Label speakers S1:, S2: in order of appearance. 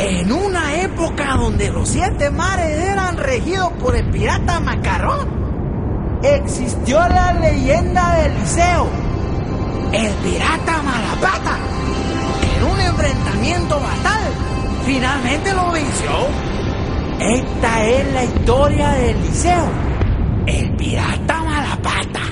S1: En una época donde los 7 mares eran regidos por el pirata Macarrón, existió la leyenda de Eliseo, el pirata Malapata, que en un enfrentamiento fatal finalmente lo venció. Esta es la historia de Eliseo, el pirata Malapata.